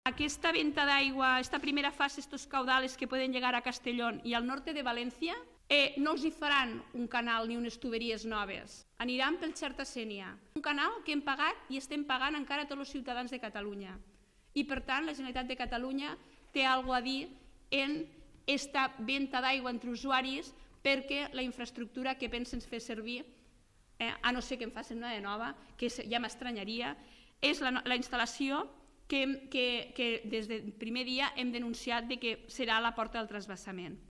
Aquesta venta d'aigua, esta primera fase, estos caudales que poden llegar a Castellón i al norte de València, no els hi faran un canal ni unes tuberies noves, aniran pel Xerta-Sénia, un canal que hem pagat i estem pagant encara tots els ciutadans de Catalunya. I per tant la Generalitat de Catalunya té alguna cosa a dir en aquesta venda d'aigua entre usuaris, perquè la infraestructura que pensen fer servir, a no ser que en facin una de nova, que ja m'estranyaria, és la instal·lació que des del primer dia hem denunciat que serà a la porta del transvasament.